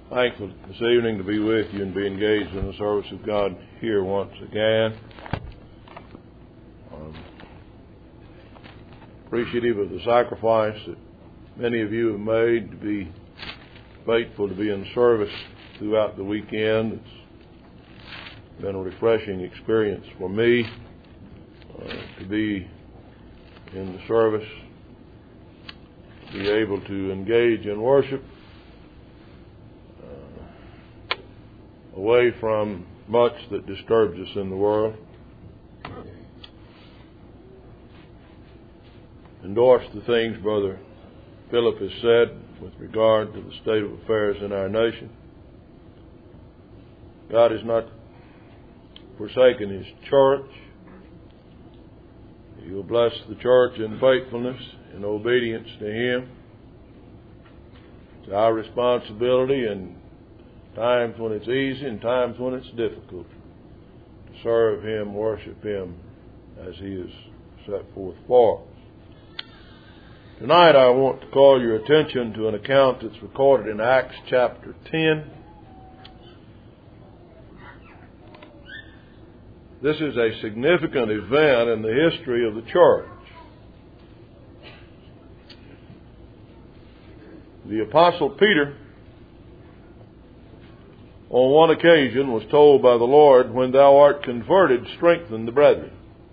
Thankful this evening to be with you and be engaged in the service of God here once again. Appreciative of the sacrifice that many of you have made to be faithful to be in service throughout the weekend. It's been a refreshing experience for me to be in the service, to be able to engage in worship away from much that disturbs us in the world. Endorse the things Brother Philip has said with regard to the state of affairs in our nation. God has not forsaken His church. He will bless the church in faithfulness and obedience to Him. It's our responsibility in times when it's easy and times when it's difficult to serve Him, worship Him as He has set forth for us. Tonight I want to call your attention to an account that's recorded in Acts chapter 10. This is a significant event in the history of the church. The Apostle Peter, on one occasion, was told by the Lord, "When thou art converted, strengthen the brethren."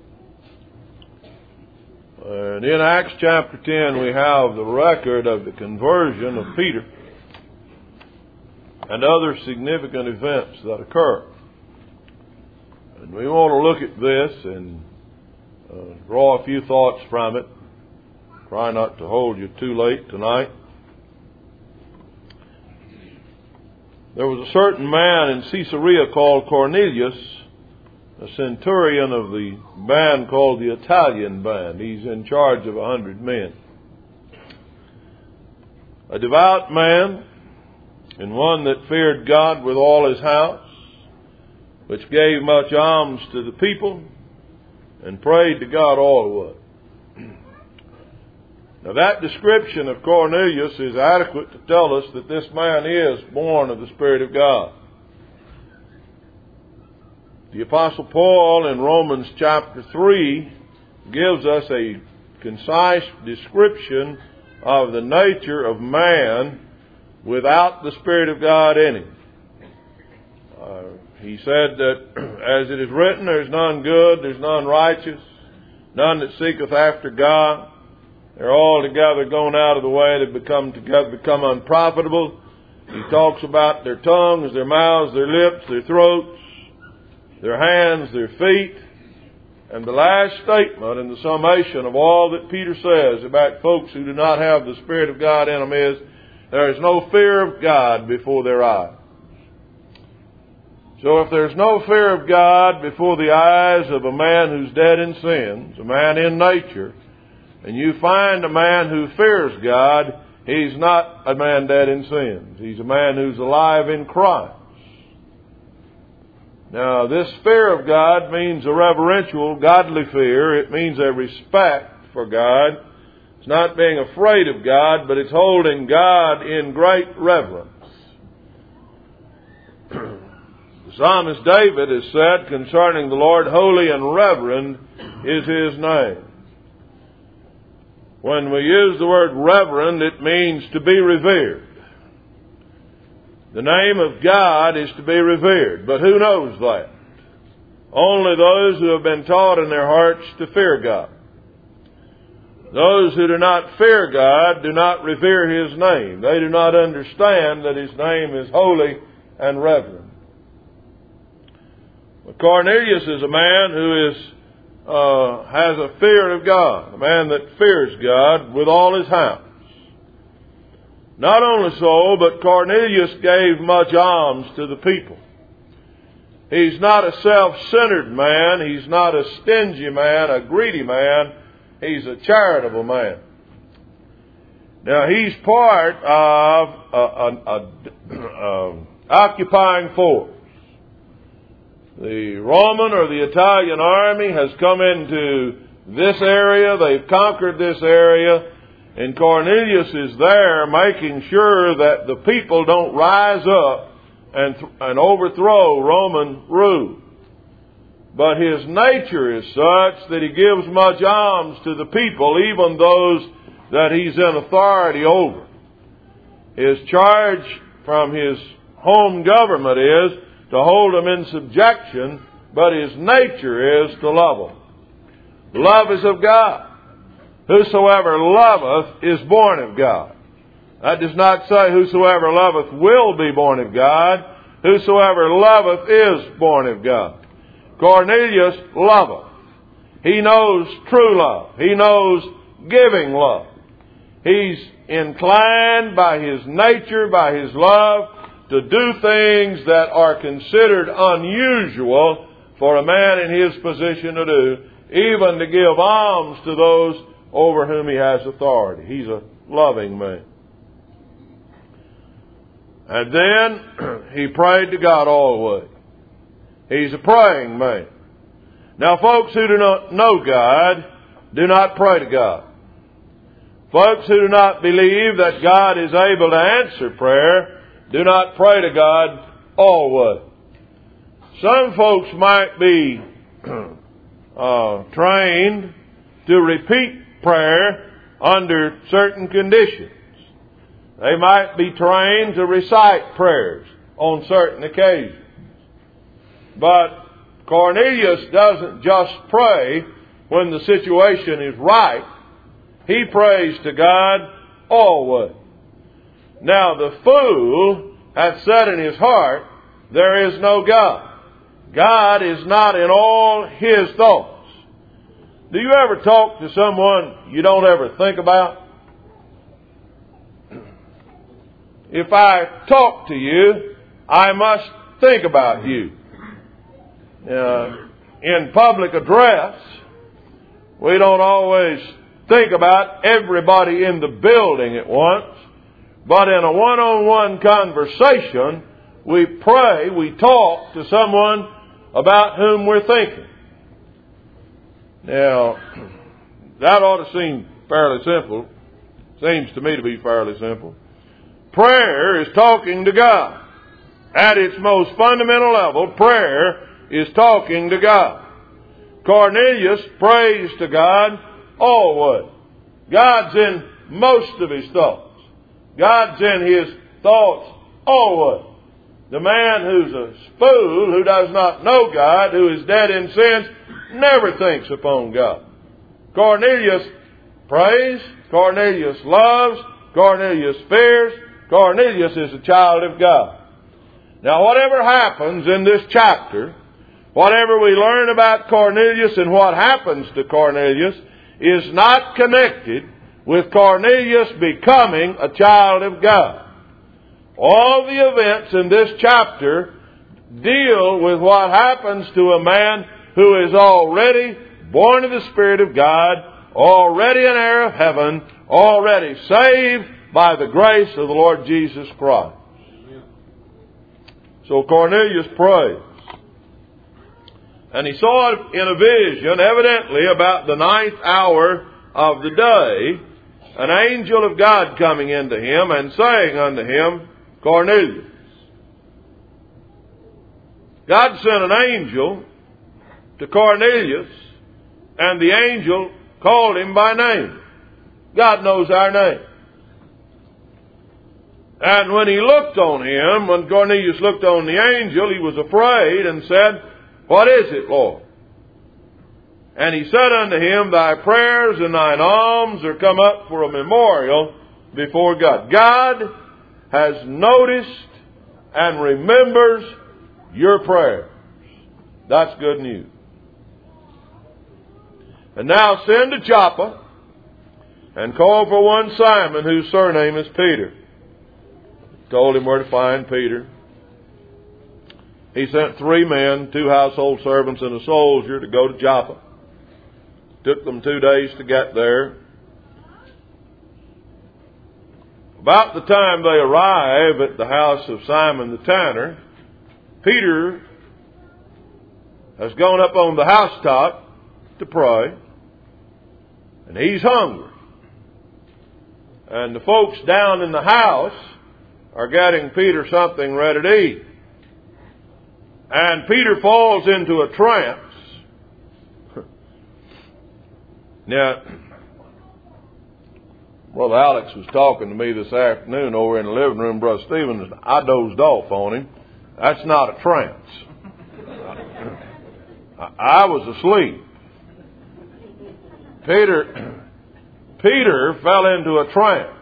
And in Acts chapter 10, we have the record of the conversion of Peter and other significant events that occur. And we want to look at this and draw a few thoughts from it. Try not to hold you too late tonight. There was a certain man in Caesarea called Cornelius, a centurion of the band called the Italian band. He's in charge of 100 men. A devout man, and one that feared God with all his house, which gave much alms to the people, and prayed to God always. Now that description of Cornelius is adequate to tell us that this man is born of the Spirit of God. The Apostle Paul in Romans chapter 3 gives us a concise description of the nature of man without the Spirit of God in him. He said that, as it is written, there's none good, there's none righteous, none that seeketh after God. They're all together gone out of the way. They've become unprofitable. He talks about their tongues, their mouths, their lips, their throats, their hands, their feet. And the last statement in the summation of all that Peter says about folks who do not have the Spirit of God in them is, there is no fear of God before their eyes. So if there's no fear of God before the eyes of a man who's dead in sins, a man in nature, and you find a man who fears God, he's not a man dead in sins. He's a man who's alive in Christ. Now, this fear of God means a reverential, godly fear. It means a respect for God. It's not being afraid of God, but it's holding God in great reverence. The psalmist David has said concerning the Lord, "Holy and reverend is His name." When we use the word reverend, it means to be revered. The name of God is to be revered. But who knows that? Only those who have been taught in their hearts to fear God. Those who do not fear God do not revere His name. They do not understand that His name is holy and reverend. But Cornelius is a man who has a fear of God, a man that fears God with all his house. Not only so, but Cornelius gave much alms to the people. He's not a self-centered man. He's not a stingy man, a greedy man. He's a charitable man. Now, he's part of an occupying force. The Roman or the Italian army has come into this area. They've conquered this area. And Cornelius is there making sure that the people don't rise up and overthrow Roman rule. But his nature is such that he gives much alms to the people, even those that he's in authority over. His charge from his home government is to hold them in subjection, but his nature is to love them. Love is of God. Whosoever loveth is born of God. That does not say whosoever loveth will be born of God. Whosoever loveth is born of God. Cornelius loveth. He knows true love. He knows giving love. He's inclined by his nature, by his love, to do things that are considered unusual for a man in his position to do, even to give alms to those over whom he has authority. He's a loving man. And then he prayed to God always. He's a praying man. Now, folks who do not know God do not pray to God. Folks who do not believe that God is able to answer prayer do not pray to God always. Some folks might be trained to repeat prayer under certain conditions. They might be trained to recite prayers on certain occasions. But Cornelius doesn't just pray when the situation is right. He prays to God always. Now the fool hath said in his heart, there is no God. God is not in all his thoughts. Do you ever talk to someone you don't ever think about? If I talk to you, I must think about you. In public address, we don't always think about everybody in the building at once, but in a one-on-one conversation, we pray, we talk to someone about whom we're thinking. Now, that ought to seem fairly simple. Seems to me to be fairly simple. Prayer is talking to God. At its most fundamental level, prayer is talking to God. Cornelius prays to God always. God's in most of his thoughts. God's in his thoughts always. The man who's a fool, who does not know God, who is dead in sins, never thinks upon God. Cornelius prays. Cornelius loves. Cornelius fears. Cornelius is a child of God. Now, whatever happens in this chapter, whatever we learn about Cornelius and what happens to Cornelius is not connected with Cornelius becoming a child of God. All the events in this chapter deal with what happens to a man who is already born of the Spirit of God, already an heir of heaven, already saved by the grace of the Lord Jesus Christ. So Cornelius prays. And he saw in a vision, evidently about the 9th hour of the day, an angel of God coming into him and saying unto him, Cornelius. God sent an angel to Cornelius, and the angel called him by name. God knows our name. And when he looked on him, when Cornelius looked on the angel, he was afraid and said, What is it, Lord? And he said unto him, Thy prayers and thine alms are come up for a memorial before God. God has noticed and remembers your prayers. That's good news. And now send to Joppa and call for one Simon, whose surname is Peter. Told him where to find Peter. He sent 3 men, 2 household servants and a soldier, to go to Joppa. Took them 2 days to get there. About the time they arrive at the house of Simon the tanner, Peter has gone up on the housetop to pray, and he's hungry. And the folks down in the house are getting Peter something ready to eat. And Peter falls into a trance. Now, Brother Alex was talking to me this afternoon over in the living room, Brother Stephen. I dozed off on him. That's not a trance. I was asleep. Peter fell into a trance.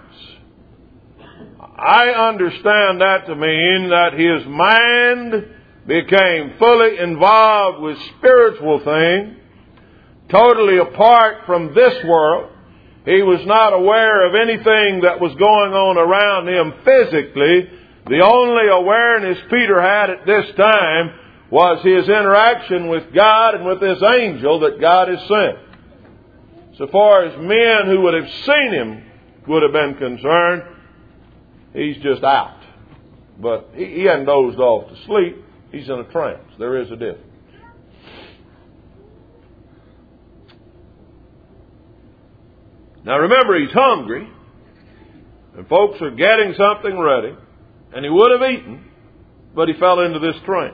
I understand that to mean that his mind became fully involved with spiritual things, totally apart from this world. He was not aware of anything that was going on around him physically. The only awareness Peter had at this time was his interaction with God and with this angel that God has sent. So far as men who would have seen him would have been concerned, he's just out. But he hadn't dozed off to sleep. He's in a trance. There is a difference. Now remember, he's hungry, and folks are getting something ready, and he would have eaten, but he fell into this trance.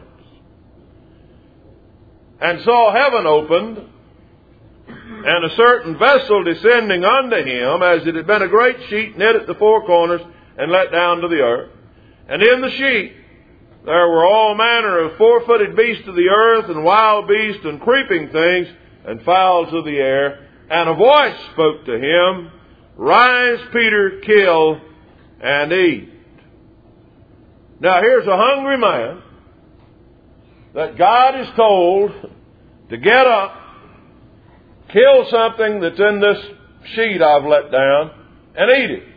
And saw heaven opened, and a certain vessel descending unto him, as it had been a great sheet knit at the four corners, and let down to the earth. And in the sheet there were all manner of four-footed beasts of the earth, and wild beasts, and creeping things, and fowls of the air. And a voice spoke to him, Rise, Peter, kill, and eat. Now here's a hungry man that God is told to get up, kill something that's in this sheet I've let down, and eat it.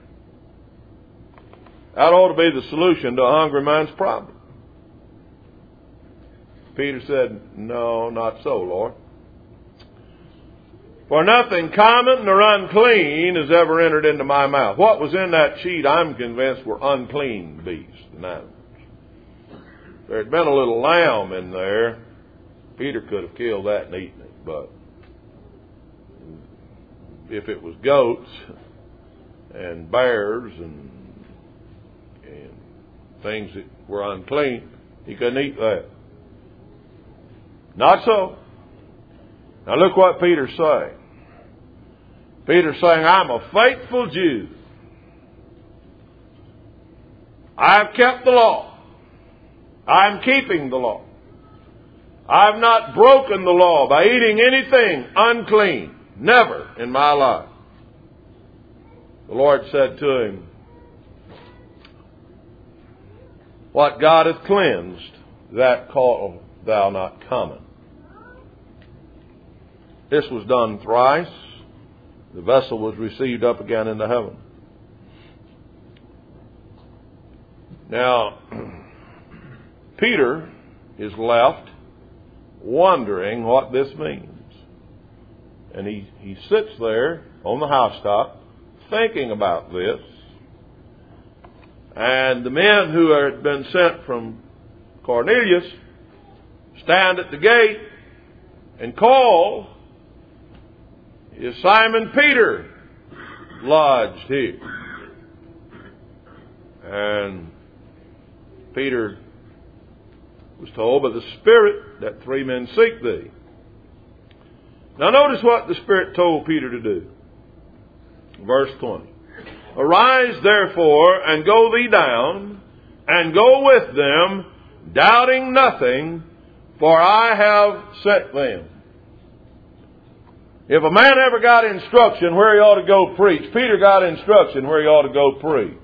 That ought to be the solution to a hungry man's problem. Peter said, No, not so, Lord. For nothing common nor unclean has ever entered into my mouth. What was in that sheet, I'm convinced, were unclean beasts and animals. If there had been a little lamb in there, Peter could have killed that and eaten it. But if it was goats and bears and things that were unclean, he couldn't eat that. Not so. Now look what Peter's saying. Peter's saying, I'm a faithful Jew. I've kept the law. I'm keeping the law. I've not broken the law by eating anything unclean. Never in my life. The Lord said to him, What God hath cleansed, that call thou not common. This was done thrice. The vessel was received up again into heaven. Now, Peter is left wondering what this means. And he sits there on the housetop thinking about this. And the men who had been sent from Cornelius stand at the gate and call, Is Simon Peter lodged here? And Peter was told by the Spirit that 3 men seek thee. Now notice what the Spirit told Peter to do. Verse 20. Arise therefore and go thee down, and go with them, doubting nothing, for I have sent them. If a man ever got instruction where he ought to go preach, Peter got instruction where he ought to go preach.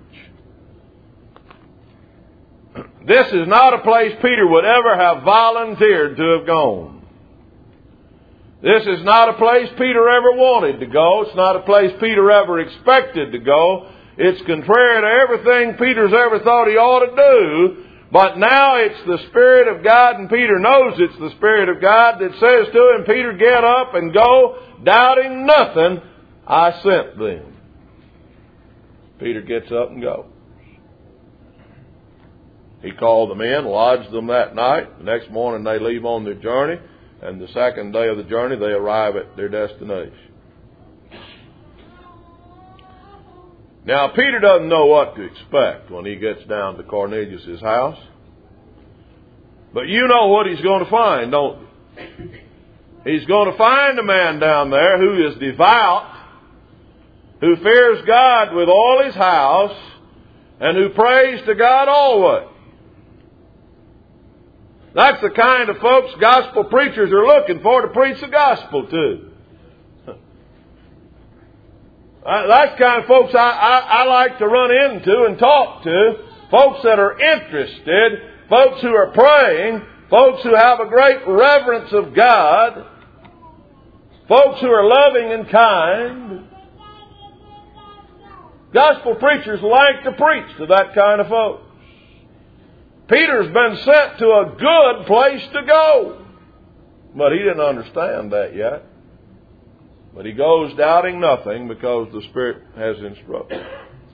This is not a place Peter would ever have volunteered to have gone. This is not a place Peter ever wanted to go. It's not a place Peter ever expected to go. It's contrary to everything Peter's ever thought he ought to do. But now it's the Spirit of God, and Peter knows it's the Spirit of God that says to him, Peter, get up and go, doubting nothing, I sent them. Peter gets up and goes. He called them in, lodged them that night. The next morning they leave on their journey. And the second day of the journey, they arrive at their destination. Now, Peter doesn't know what to expect when he gets down to Cornelius' house. But you know what he's going to find, don't you? He's going to find a man down there who is devout, who fears God with all his house, and who prays to God always. That's the kind of folks gospel preachers are looking for to preach the gospel to. That's the kind of folks I like to run into and talk to. Folks that are interested, folks who are praying, folks who have a great reverence of God, folks who are loving and kind. Gospel preachers like to preach to that kind of folks. Peter's been sent to a good place to go, but he didn't understand that yet. But he goes doubting nothing because the Spirit has instructed.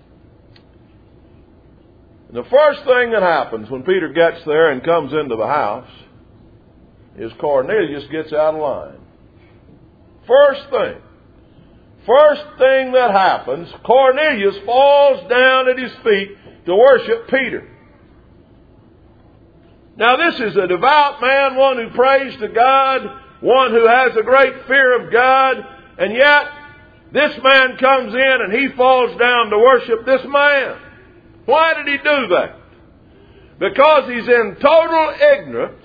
The first thing that happens when Peter gets there and comes into the house is Cornelius gets out of line. First thing that happens, Cornelius falls down at his feet to worship Peter. Now this is a devout man, one who prays to God, one who has a great fear of God, and yet this man comes in and he falls down to worship this man. Why did he do that? Because he's in total ignorance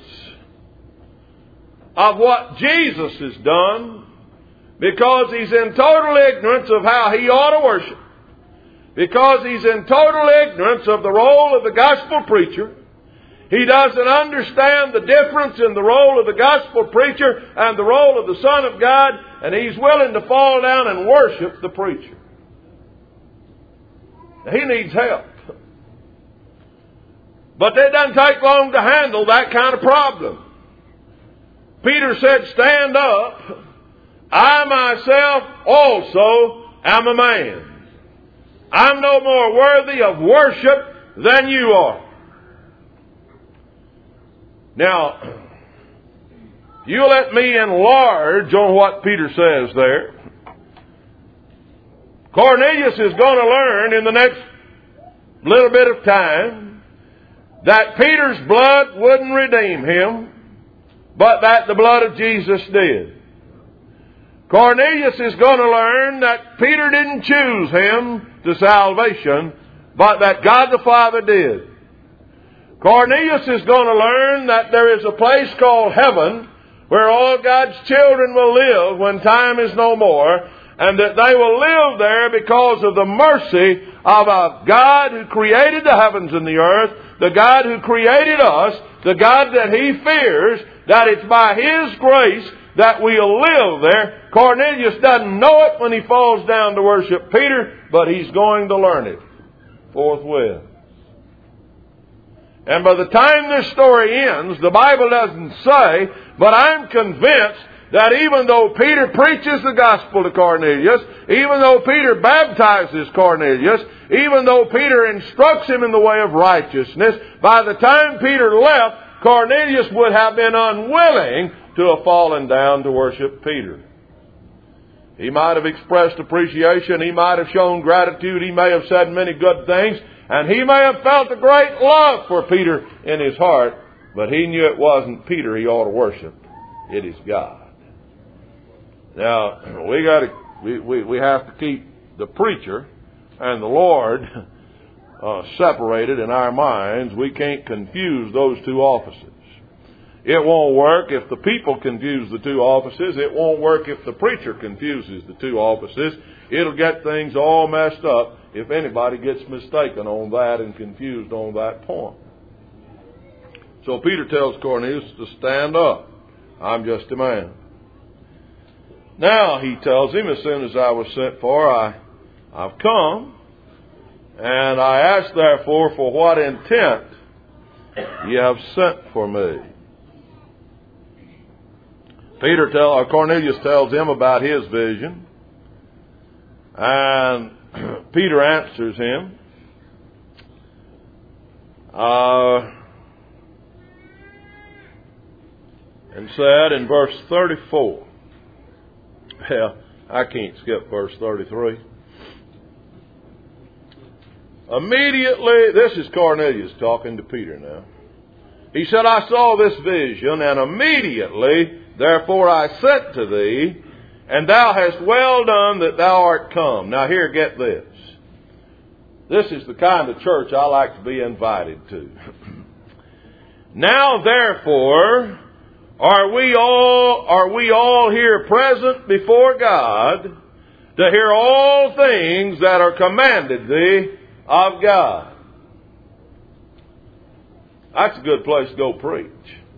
of what Jesus has done, because he's in total ignorance of how he ought to worship, because he's in total ignorance of the role of the gospel preacher. He doesn't understand the difference in the role of the gospel preacher and the role of the Son of God, and he's willing to fall down and worship the preacher. He needs help. But it doesn't take long to handle that kind of problem. Peter said, "Stand up. I myself also am a man. I'm no more worthy of worship than you are." Now, you let me enlarge on what Peter says there. Cornelius is going to learn in the next little bit of time that Peter's blood wouldn't redeem him, but that the blood of Jesus did. Cornelius is going to learn that Peter didn't choose him to salvation, but that God the Father did. Cornelius is going to learn that there is a place called heaven where all God's children will live when time is no more, and that they will live there because of the mercy of a God who created the heavens and the earth, the God who created us, the God that He fears, that it's by His grace that we'll live there. Cornelius doesn't know it when he falls down to worship Peter, but he's going to learn it forthwith. And by the time this story ends, the Bible doesn't say, but I'm convinced that even though Peter preaches the gospel to Cornelius, even though Peter baptizes Cornelius, even though Peter instructs him in the way of righteousness, by the time Peter left, Cornelius would have been unwilling to have fallen down to worship Peter. He might have expressed appreciation, he might have shown gratitude, he may have said many good things, and he may have felt a great love for Peter in his heart, but he knew it wasn't Peter he ought to worship. It is God. Now, we have to keep the preacher and the Lord separated in our minds. We can't confuse those two offices. It won't work if the people confuse the two offices. It won't work if the preacher confuses the two offices. It'll get things all messed up if anybody gets mistaken on that and confused on that point. So Peter tells Cornelius to stand up. I'm just a man. Now, he tells him, as soon as I was sent for, I've come, and I ask, therefore, for what intent ye have sent for me. Cornelius tells him about his vision, and Peter answers him. And said in verse 34, well, I can't skip verse 33. Immediately, this is Cornelius talking to Peter now. He said, I saw this vision, and immediately, therefore I sent to thee, and thou hast well done that thou art come. Now here, get this. This is the kind of church I like to be invited to. Now therefore, are we all here present before God to hear all things that are commanded thee of God? That's a good place to go preach.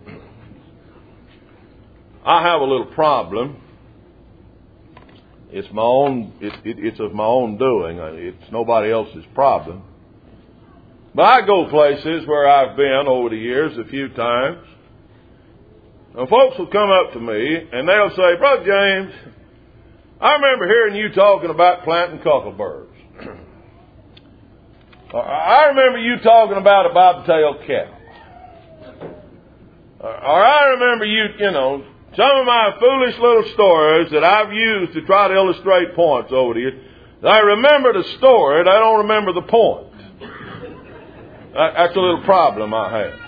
I have a little problem. It's my own. It's of my own doing. It's nobody else's problem. But I go places where I've been over the years a few times, and folks will come up to me and they'll say, Brother James, I remember hearing you talking about planting cockleburrs. I remember you talking about a bobtail cow. Or I remember some of my foolish little stories that I've used to try to illustrate points over the years. I remember the story, I don't remember the point. That's a little problem I have.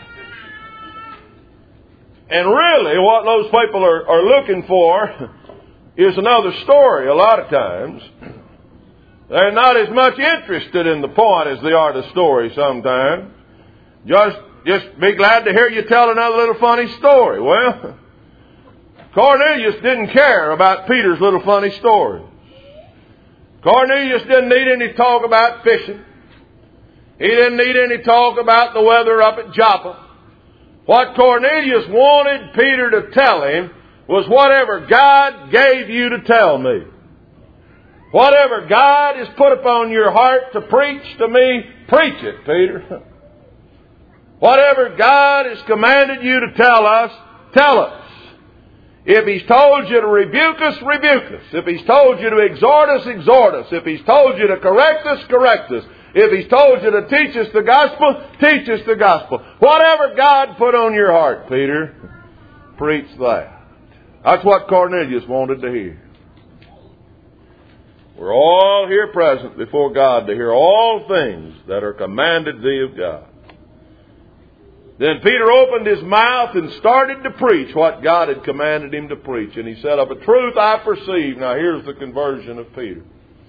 And really, what those people are looking for is another story a lot of times. They're not as much interested in the point as they are the story sometimes. Just be glad to hear you tell another little funny story. Well, Cornelius didn't care about Peter's little funny stories. Cornelius didn't need any talk about fishing. He didn't need any talk about the weather up at Joppa. What Cornelius wanted Peter to tell him was whatever God gave you to tell me. Whatever God has put upon your heart to preach to me, preach it, Peter. Whatever God has commanded you to tell us, tell us. If He's told you to rebuke us, rebuke us. If He's told you to exhort us, exhort us. If He's told you to correct us, correct us. If He's told you to teach us the gospel, teach us the gospel. Whatever God put on your heart, Peter, preach that. That's what Cornelius wanted to hear. We're all here present before God to hear all things that are commanded thee of God. Then Peter opened his mouth and started to preach what God had commanded him to preach. And he said, of a truth I perceive. Now here's the conversion of Peter.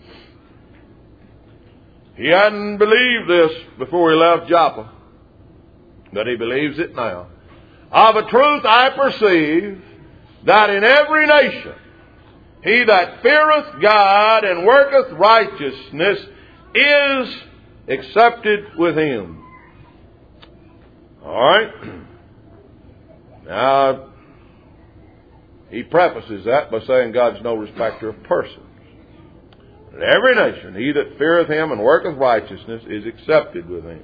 He hadn't believed this before he left Joppa, but he believes it now. Of a truth I perceive that in every nation he that feareth God and worketh righteousness is accepted with Him. All right. Now, he prefaces that by saying God's no respecter of persons. In every nation, he that feareth Him and worketh righteousness is accepted with Him.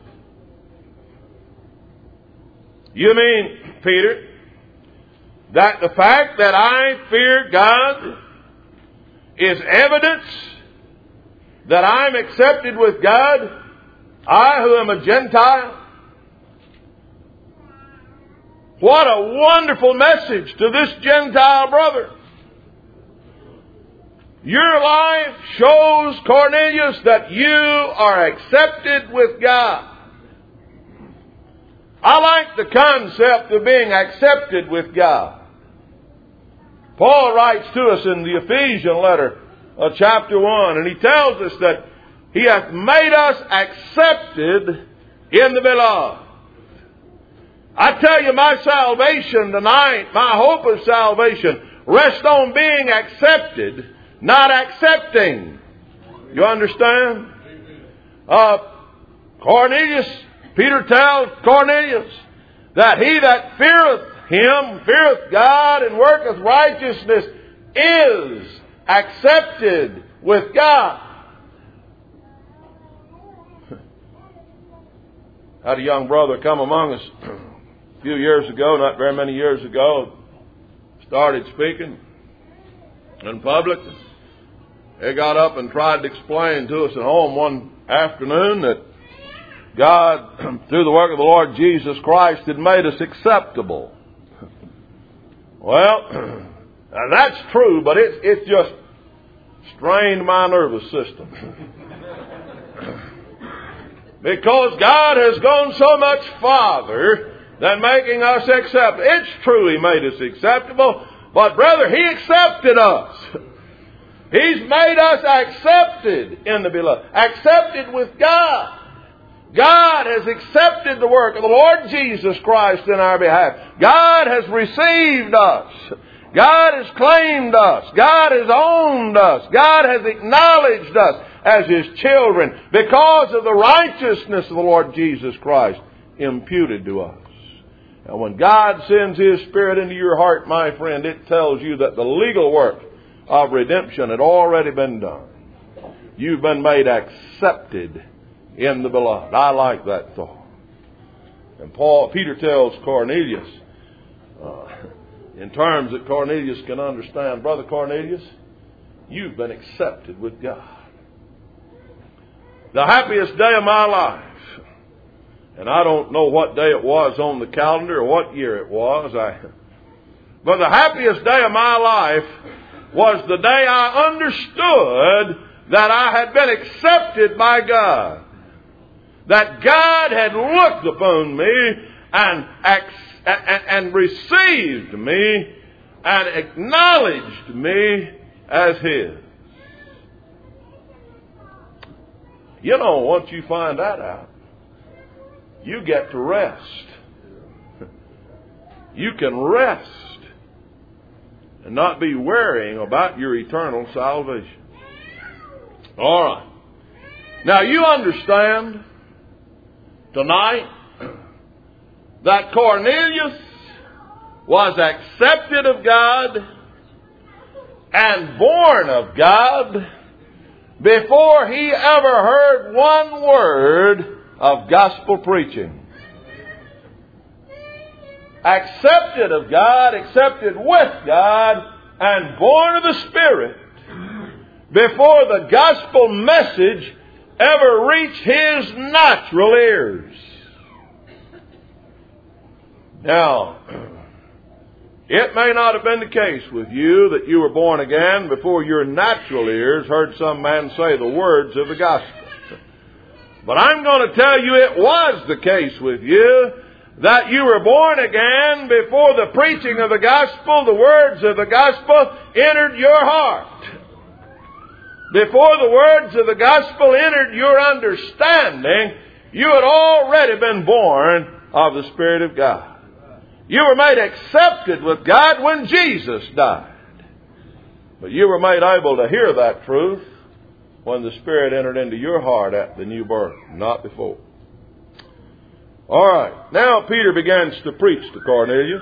You mean, Peter, that the fact that I fear God is evidence that I'm accepted with God? I who am a Gentile? What a wonderful message to this Gentile brother. Your life shows, Cornelius, that you are accepted with God. I like the concept of being accepted with God. Paul writes to us in the Ephesian letter, chapter 1, and he tells us that He hath made us accepted in the beloved. I tell you, my salvation tonight, my hope of salvation, rests on being accepted, not accepting. You understand? Cornelius, Peter tells Cornelius that he that feareth Him, feareth God, and worketh righteousness is accepted with God. I had a young brother come among us a few years ago, not very many years ago, started speaking in public. He got up and tried to explain to us at home one afternoon that God, through the work of the Lord Jesus Christ, had made us acceptable. Well, that's true, but it's just strained my nervous system. Because God has gone so much farther than making us acceptable. It's true He made us acceptable, but brother, He accepted us. He's made us accepted in the beloved. Accepted with God. God has accepted the work of the Lord Jesus Christ in our behalf. God has received us. God has claimed us. God has owned us. God has acknowledged us as His children because of the righteousness of the Lord Jesus Christ imputed to us. And when God sends His Spirit into your heart, my friend, it tells you that the legal work of redemption had already been done. You've been made accepted in the beloved. I like that thought. And Peter tells Cornelius, in terms that Cornelius can understand, Brother Cornelius, you've been accepted with God. The happiest day of my life, and I don't know what day it was on the calendar or what year it was, but the happiest day of my life was the day I understood that I had been accepted by God. That God had looked upon me and received me and acknowledged me as His. You know, once you find that out, you get to rest. You can rest and not be worrying about your eternal salvation. All right. Now you understand tonight that Cornelius was accepted of God and born of God before he ever heard one word of gospel preaching. Accepted of God, accepted with God, and born of the Spirit before the gospel message ever reached his natural ears. Now, it may not have been the case with you that you were born again before your natural ears heard some man say the words of the gospel. But I'm going to tell you it was the case with you that you were born again before the preaching of the gospel, the words of the gospel entered your heart. Before the words of the gospel entered your understanding, you had already been born of the Spirit of God. You were made accepted with God when Jesus died. But you were made able to hear that truth when the Spirit entered into your heart at the new birth, not before. All right. Now Peter begins to preach to Cornelius.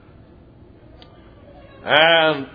And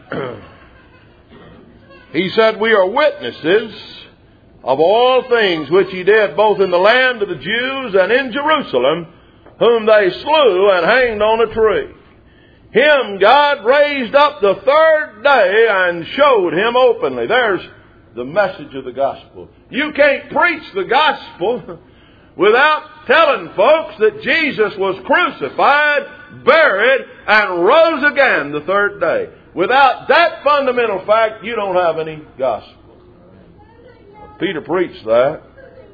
he said, we are witnesses of all things which he did both in the land of the Jews and in Jerusalem, whom they slew and hanged on a tree. Him God raised up the third day and showed him openly. There's the message of the gospel. You can't preach the gospel without telling folks that Jesus was crucified, buried, and rose again the third day. Without that fundamental fact, you don't have any gospel. Peter preached that.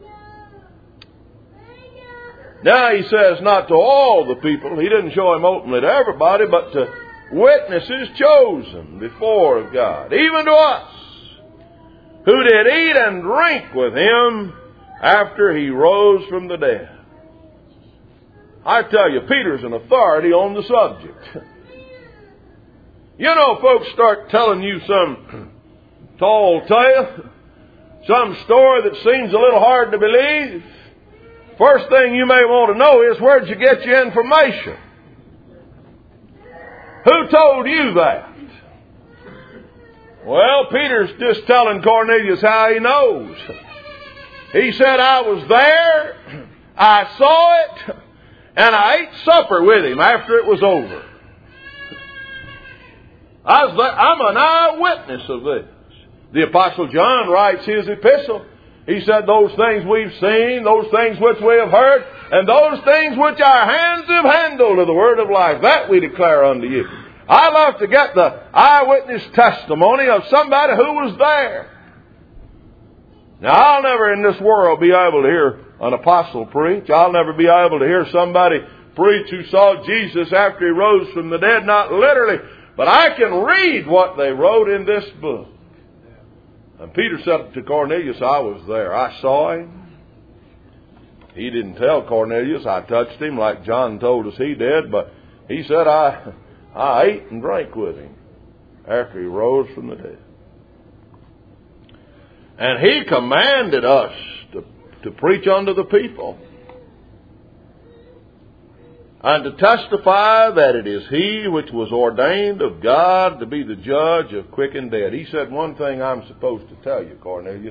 Now he says not to all the people. He didn't show him openly to everybody, but to witnesses chosen before of God. Even to us, who did eat and drink with him after he rose from the dead. I tell you, Peter's an authority on the subject. You know, folks start telling you some tall tale, some story that seems a little hard to believe. First thing you may want to know is, where'd you get your information? Who told you that? Well, Peter's just telling Cornelius how he knows. He said, I was there, I saw it, and I ate supper with him after it was over. I'm an eyewitness of this. The Apostle John writes his epistle. He said, those things we've seen, those things which we have heard, and those things which our hands have handled of the word of life, that we declare unto you. I love to get the eyewitness testimony of somebody who was there. Now, I'll never in this world be able to hear an apostle preach. I'll never be able to hear somebody preach who saw Jesus after he rose from the dead, not literally, but I can read what they wrote in this book. And Peter said to Cornelius, I was there. I saw him. He didn't tell Cornelius I touched him like John told us he did, but he said I ate and drank with him after he rose from the dead. And he commanded us to preach unto the people and to testify that it is he which was ordained of God to be the judge of quick and dead. He said, one thing I'm supposed to tell you, Cornelius.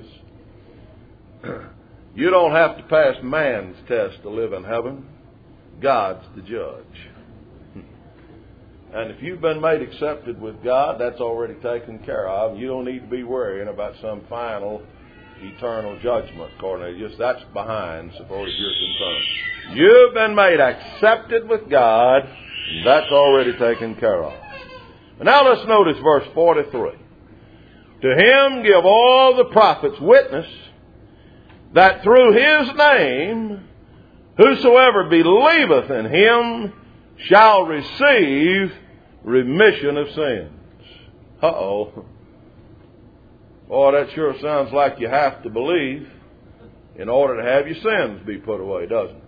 You don't have to pass man's test to live in heaven. God's the judge. And if you've been made accepted with God, that's already taken care of. You don't need to be worrying about some final eternal judgment, Cornelius. That's behind, so far as you're concerned. You've been made accepted with God, and that's already taken care of. And now let's notice verse 43. To him give all the prophets witness that through his name whosoever believeth in him shall receive remission of sins. Uh-oh. Boy, that sure sounds like you have to believe in order to have your sins be put away, doesn't it?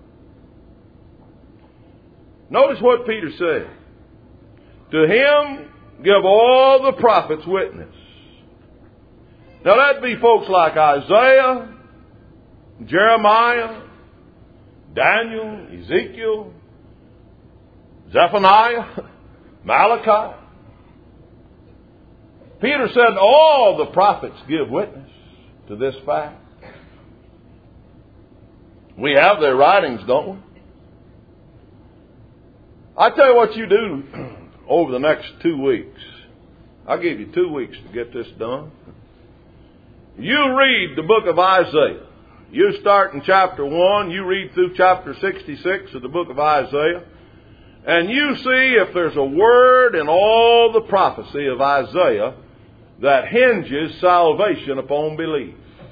Notice what Peter said. To him give all the prophets witness. Now that'd be folks like Isaiah, Jeremiah, Daniel, Ezekiel, Zephaniah, Malachi. Peter said all the prophets give witness to this fact. We have their writings, don't we? I tell you what you do over the next 2 weeks. I'll give you 2 weeks to get this done. You read the book of Isaiah. You start in chapter 1, you read through chapter 66 of the book of Isaiah, and you see if there's a word in all the prophecy of Isaiah that hinges salvation upon belief.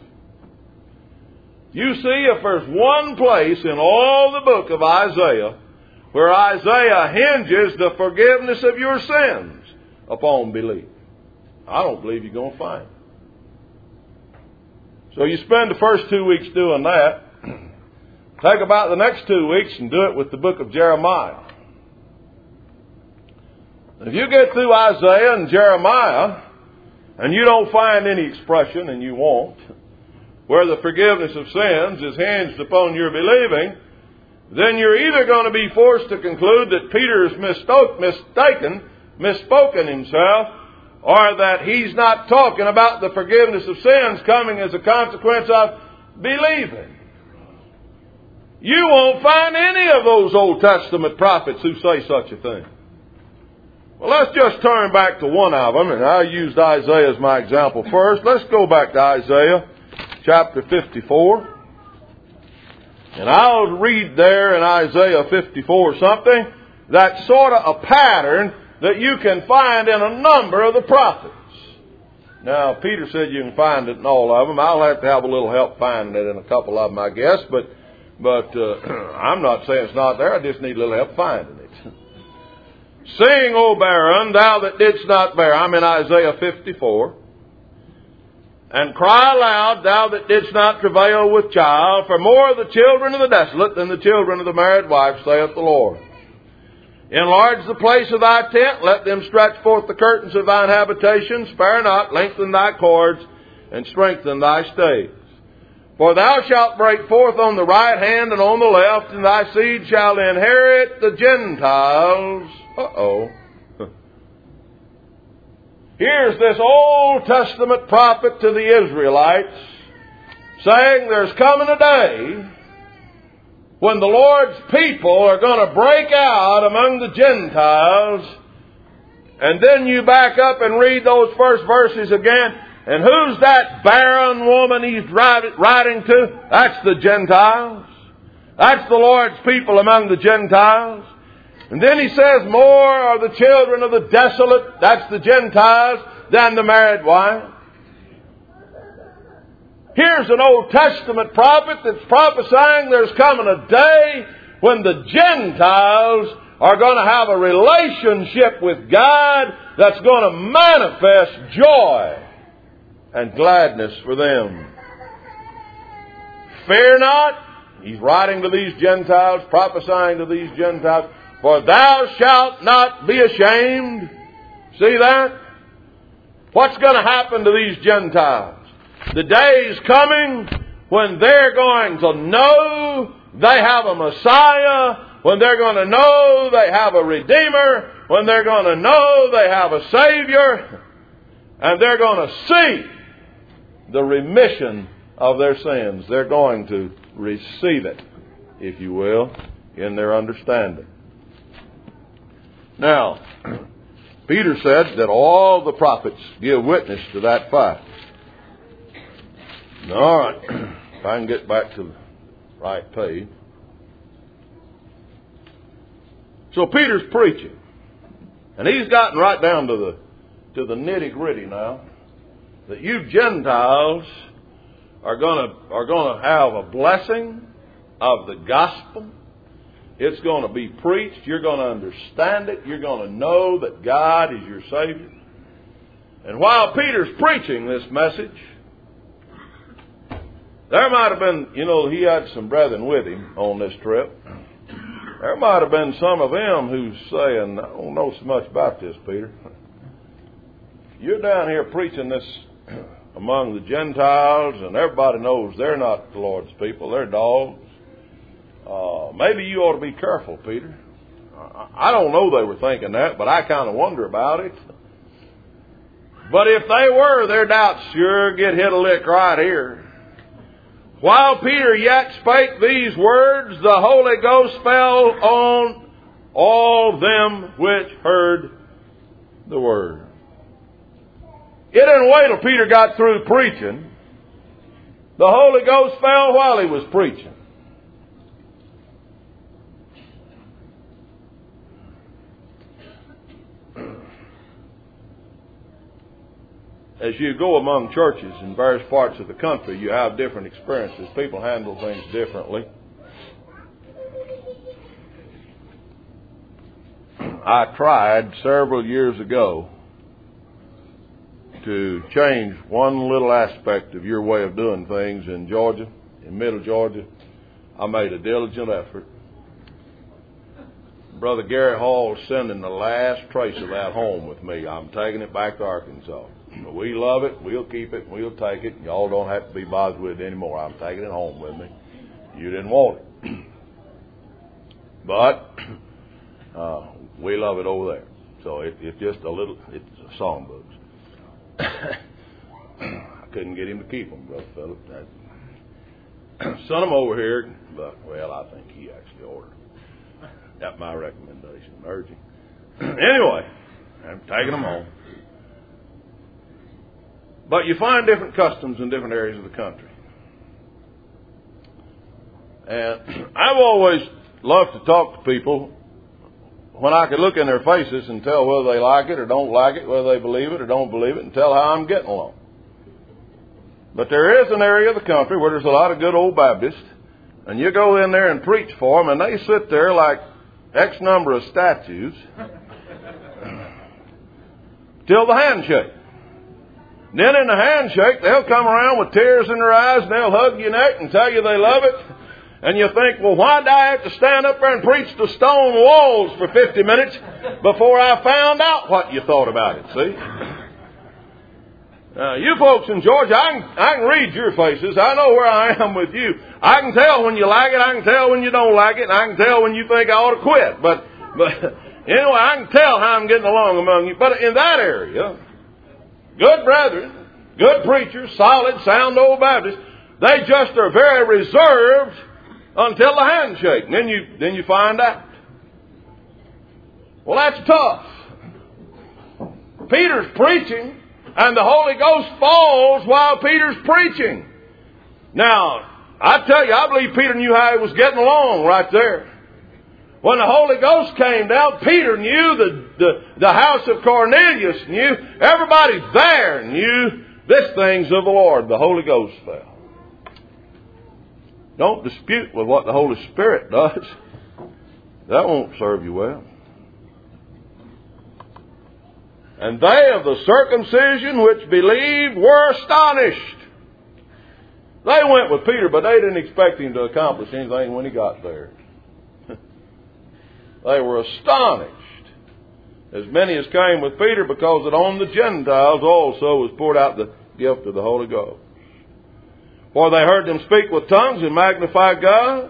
You see if there's one place in all the book of Isaiah where Isaiah hinges the forgiveness of your sins upon belief. I don't believe you're going to find it. So you spend the first 2 weeks doing that. Take about the next 2 weeks and do it with the book of Jeremiah. If you get through Isaiah and Jeremiah and you don't find any expression, and you won't, where the forgiveness of sins is hinged upon your believing, then you're either going to be forced to conclude that Peter has misspoken himself, or that he's not talking about the forgiveness of sins coming as a consequence of believing. You won't find any of those Old Testament prophets who say such a thing. Well, let's just turn back to one of them, and I used Isaiah as my example first. Let's go back to Isaiah chapter 54. And I'll read there in Isaiah 54 something that's sort of a pattern that you can find in a number of the prophets. Now, Peter said you can find it in all of them. I'll have to have a little help finding it in a couple of them, I guess. But I'm not saying it's not there. I just need a little help finding it. Sing, O barren, thou that didst not bear. I'm in Isaiah 54. And cry aloud, thou that didst not travail with child, for more of the children of the desolate than the children of the married wife, saith the Lord. Enlarge the place of thy tent, let them stretch forth the curtains of thine habitation, spare not, lengthen thy cords, and strengthen thy stays. For thou shalt break forth on the right hand and on the left, and thy seed shall inherit the Gentiles. Uh-oh. Here's this Old Testament prophet to the Israelites saying there's coming a day when the Lord's people are going to break out among the Gentiles. And then you back up and read those first verses again. And who's that barren woman he's writing to? That's the Gentiles. That's the Lord's people among the Gentiles. And then he says, more are the children of the desolate, that's the Gentiles, than the married wife. Here's an Old Testament prophet that's prophesying there's coming a day when the Gentiles are going to have a relationship with God that's going to manifest joy and gladness for them. Fear not. He's writing to these Gentiles, prophesying to these Gentiles, for thou shalt not be ashamed. See that? What's going to happen to these Gentiles? The day is coming when they're going to know they have a Messiah, when they're going to know they have a Redeemer, when they're going to know they have a Savior, and they're going to see the remission of their sins. They're going to receive it, if you will, in their understanding. Now, Peter said that all the prophets give witness to that fact. All right, if I can get back to the right page. So Peter's preaching, and he's gotten right down to the nitty-gritty now, that you Gentiles are going to have a blessing of the gospel. It's going to be preached. You're going to understand it. You're going to know that God is your Savior. And while Peter's preaching this message, there might have been, he had some brethren with him on this trip. There might have been some of them who's saying, I don't know so much about this, Peter. You're down here preaching this among the Gentiles, and everybody knows they're not the Lord's people. They're dogs. Maybe you ought to be careful, Peter. I don't know they were thinking that, but I kind of wonder about it. But if they were, their doubts sure get hit a lick right here. While Peter yet spake these words, the Holy Ghost fell on all them which heard the word. It didn't wait till Peter got through preaching. The Holy Ghost fell while he was preaching. As you go among churches in various parts of the country, you have different experiences. People handle things differently. I tried several years ago to change one little aspect of your way of doing things in Georgia, in middle Georgia. I made a diligent effort. Brother Gary Hall is sending the last trace of that home with me. I'm taking it back to Arkansas. We love it. We'll keep it. We'll take it. Y'all don't have to be bothered with it anymore. I'm taking it home with me. You didn't want it. But we love it over there. So it's just a little, it's a songbooks. I couldn't get him to keep them, Brother Philip. Sent them over here, but, well, I think he actually ordered them. That's my recommendation, urging. Anyway, I'm taking them home. But you find different customs in different areas of the country. And I've always loved to talk to people when I could look in their faces and tell whether they like it or don't like it, whether they believe it or don't believe it, and tell how I'm getting along. But there is an area of the country where there's a lot of good old Baptists, and you go in there and preach for them, and they sit there like X number of statues till the handshake. Then in the handshake, they'll come around with tears in their eyes, and they'll hug your neck and tell you they love it. And you think, well, why did I have to stand up there and preach to stone walls for 50 minutes before I found out what you thought about it, see? You folks in Georgia, I can read your faces. I know where I am with you. I can tell when you like it. I can tell when you don't like it. And I can tell when you think I ought to quit. But anyway, I can tell how I'm getting along among you. But in that area, good brethren, good preachers, solid, sound old Baptists, they just are very reserved until the handshake. And then you find out. Well, that's tough. Peter's preaching, and the Holy Ghost falls while Peter's preaching. Now, I tell you, I believe Peter knew how he was getting along right there. When the Holy Ghost came down, Peter knew, the house of Cornelius knew, everybody there knew this thing's of the Lord. The Holy Ghost fell. Don't dispute with what the Holy Spirit does. That won't serve you well. And they of the circumcision which believed were astonished. They went with Peter, but they didn't expect him to accomplish anything when he got there. They were astonished. As many as came with Peter, because that on the Gentiles also was poured out the gift of the Holy Ghost. For they heard them speak with tongues and magnify God.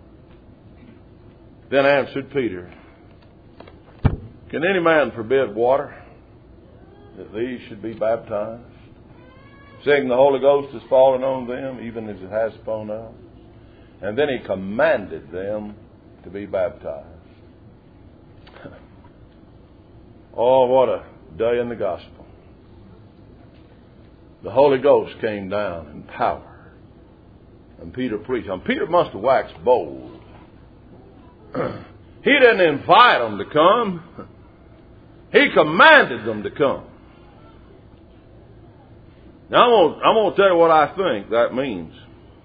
Then answered Peter, Can any man forbid water, that these should be baptized, seeing the Holy Ghost has fallen on them, even as it has upon us? And then he commanded them to be baptized. Oh, what a day in the gospel. The Holy Ghost came down in power. And Peter preached. And Peter must have waxed bold. He didn't invite them to come. He commanded them to come. Now, I'm going to tell you what I think that means.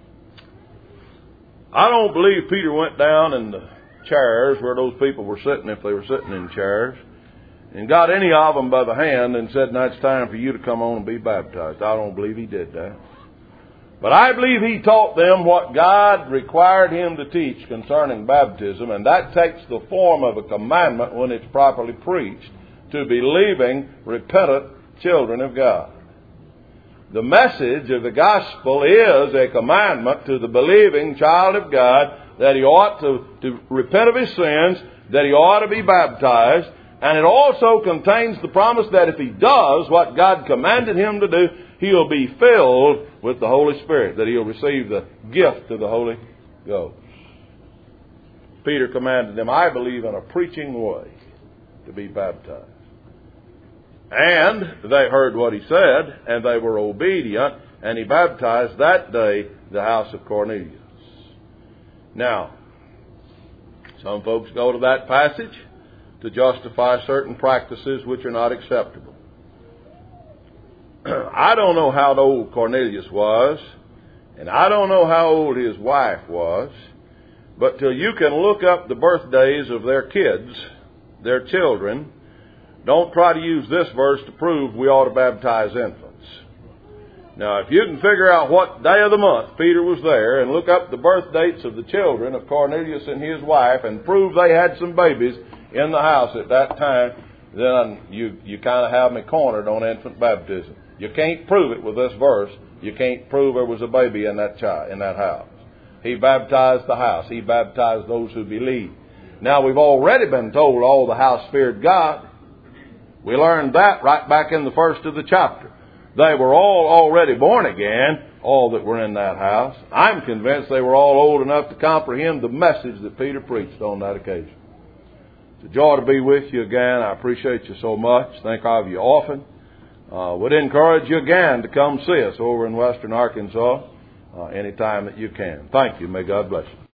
I don't believe Peter went down in the chairs where those people were sitting, if they were sitting in chairs, and got any of them by the hand and said, now it's time for you to come on and be baptized. I don't believe he did that. But I believe he taught them what God required him to teach concerning baptism, and that takes the form of a commandment when it's properly preached to believing, repentant children of God. The message of the gospel is a commandment to the believing child of God that he ought to repent of his sins, that he ought to be baptized, and it also contains the promise that if he does what God commanded him to do, he'll be filled with the Holy Spirit, that he'll receive the gift of the Holy Ghost. Peter commanded them, I believe, in a preaching way to be baptized. And they heard what he said, and they were obedient, and he baptized that day the house of Cornelius. Now, some folks go to that passage to justify certain practices which are not acceptable. I don't know how old Cornelius was, and I don't know how old his wife was, but till you can look up the birthdays of their kids, their children, don't try to use this verse to prove we ought to baptize infants. Now, if you can figure out what day of the month Peter was there and look up the birth dates of the children of Cornelius and his wife and prove they had some babies in the house at that time, then you kind of have me cornered on infant baptism. You can't prove it with this verse. You can't prove there was a baby in that house. He baptized the house. He baptized those who believe. Now, we've already been told all the house feared God. We learned that right back in the first of the chapter. They were all already born again, all that were in that house. I'm convinced they were all old enough to comprehend the message that Peter preached on that occasion. It's a joy to be with you again. I appreciate you so much. Think of you often. Would encourage you again to come see us over in western Arkansas anytime that you can. Thank you. May God bless you.